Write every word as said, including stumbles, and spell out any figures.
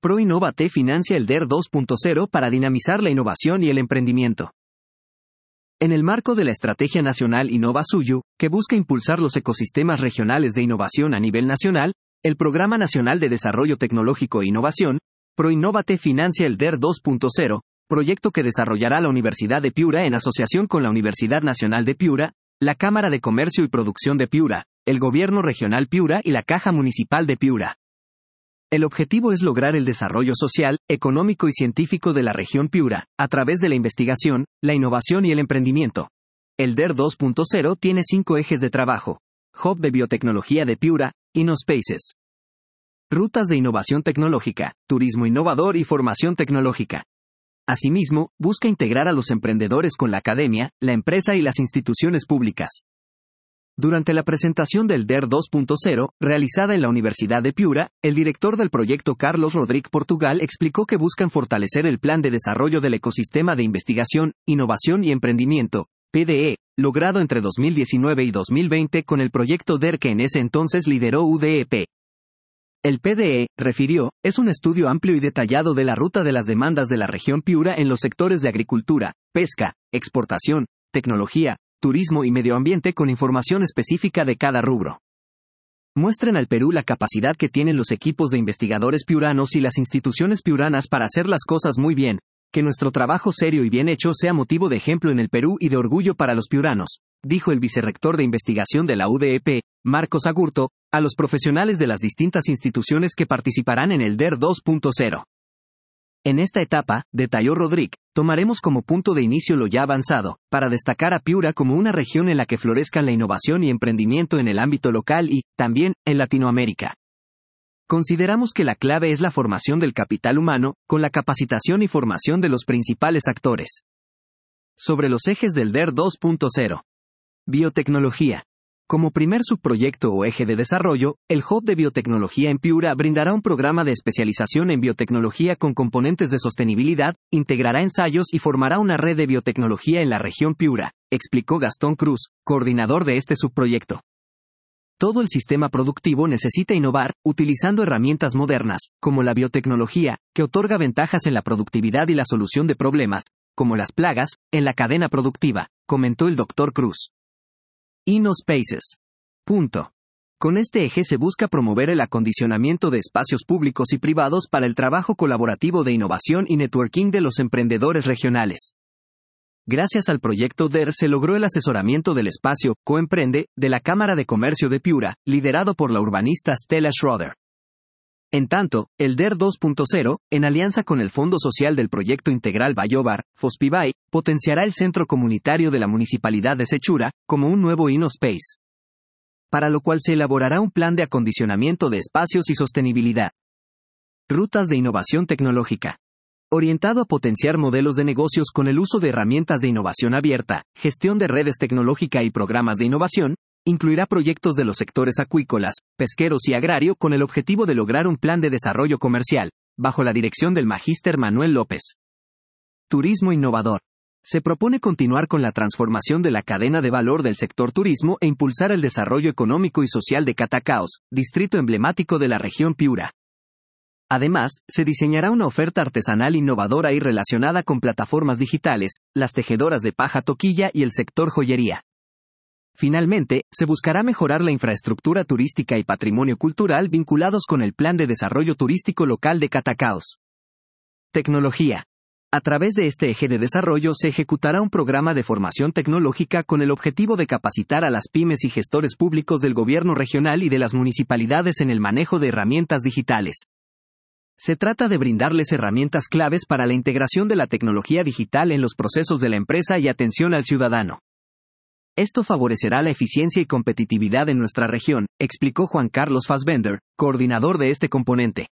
ProInnovate financia el D E R dos punto cero para dinamizar la innovación y el emprendimiento. En el marco de la Estrategia Nacional InnovaSuyo, que busca impulsar los ecosistemas regionales de innovación a nivel nacional, el Programa Nacional de Desarrollo Tecnológico e Innovación, ProInnovate financia el D E R dos punto cero, proyecto que desarrollará la Universidad de Piura en asociación con la Universidad Nacional de Piura, la Cámara de Comercio y Producción de Piura, el Gobierno Regional Piura y la Caja Municipal de Piura. El objetivo es lograr el desarrollo social, económico y científico de la región Piura, a través de la investigación, la innovación y el emprendimiento. El D E R dos punto cero tiene cinco ejes de trabajo: Hub de Biotecnología de Piura, InnoSpaces. Rutas de innovación tecnológica, turismo innovador y formación tecnológica. Asimismo, busca integrar a los emprendedores con la academia, la empresa y las instituciones públicas. Durante la presentación del D E R dos punto cero, realizada en la Universidad de Piura, el director del proyecto Carlos Rodríguez Portugal explicó que buscan fortalecer el Plan de Desarrollo del Ecosistema de Investigación, Innovación y Emprendimiento, P D E, logrado entre dos mil diecinueve y dos mil veinte con el proyecto D E R que en ese entonces lideró U D E P. El P D E, refirió, es un estudio amplio y detallado de la ruta de las demandas de la región Piura en los sectores de agricultura, pesca, exportación, tecnología, turismo y medio ambiente con información específica de cada rubro. Muestren al Perú la capacidad que tienen los equipos de investigadores piuranos y las instituciones piuranas para hacer las cosas muy bien, que nuestro trabajo serio y bien hecho sea motivo de ejemplo en el Perú y de orgullo para los piuranos, dijo el vicerrector de investigación de la U D E P, Marcos Agurto, a los profesionales de las distintas instituciones que participarán en el D E R dos punto cero. En esta etapa, detalló Rodríguez, tomaremos como punto de inicio lo ya avanzado, para destacar a Piura como una región en la que florezcan la innovación y emprendimiento en el ámbito local y, también, en Latinoamérica. Consideramos que la clave es la formación del capital humano, con la capacitación y formación de los principales actores. Sobre los ejes del D E R dos punto cero. Biotecnología. Como primer subproyecto o eje de desarrollo, el Hub de Biotecnología en Piura brindará un programa de especialización en biotecnología con componentes de sostenibilidad, integrará ensayos y formará una red de biotecnología en la región Piura, explicó Gastón Cruz, coordinador de este subproyecto. Todo el sistema productivo necesita innovar, utilizando herramientas modernas, como la biotecnología, que otorga ventajas en la productividad y la solución de problemas, como las plagas, en la cadena productiva, comentó el doctor Cruz. InnoSpaces. Punto. Con este eje se busca promover el acondicionamiento de espacios públicos y privados para el trabajo colaborativo de innovación y networking de los emprendedores regionales. Gracias al proyecto D E R se logró el asesoramiento del espacio Coemprende de la Cámara de Comercio de Piura, liderado por la urbanista Stella Schroeder. En tanto, el D E R dos punto cero, en alianza con el Fondo Social del Proyecto Integral Bayobar, FOSPIBAY, potenciará el centro comunitario de la Municipalidad de Sechura, como un nuevo InnoSpace. Para lo cual se elaborará un plan de acondicionamiento de espacios y sostenibilidad. Rutas de innovación tecnológica. Orientado a potenciar modelos de negocios con el uso de herramientas de innovación abierta, gestión de redes tecnológica y programas de innovación, incluirá proyectos de los sectores acuícolas, pesqueros y agrario con el objetivo de lograr un plan de desarrollo comercial, bajo la dirección del Magíster Manuel López. Turismo innovador. Se propone continuar con la transformación de la cadena de valor del sector turismo e impulsar el desarrollo económico y social de Catacaos, distrito emblemático de la región Piura. Además, se diseñará una oferta artesanal innovadora y relacionada con plataformas digitales, las tejedoras de paja toquilla y el sector joyería. Finalmente, se buscará mejorar la infraestructura turística y patrimonio cultural vinculados con el Plan de Desarrollo Turístico Local de Catacaos. Tecnología. A través de este eje de desarrollo se ejecutará un programa de formación tecnológica con el objetivo de capacitar a las pymes y gestores públicos del gobierno regional y de las municipalidades en el manejo de herramientas digitales. Se trata de brindarles herramientas claves para la integración de la tecnología digital en los procesos de la empresa y atención al ciudadano. Esto favorecerá la eficiencia y competitividad en nuestra región, explicó Juan Carlos Fassbender, coordinador de este componente.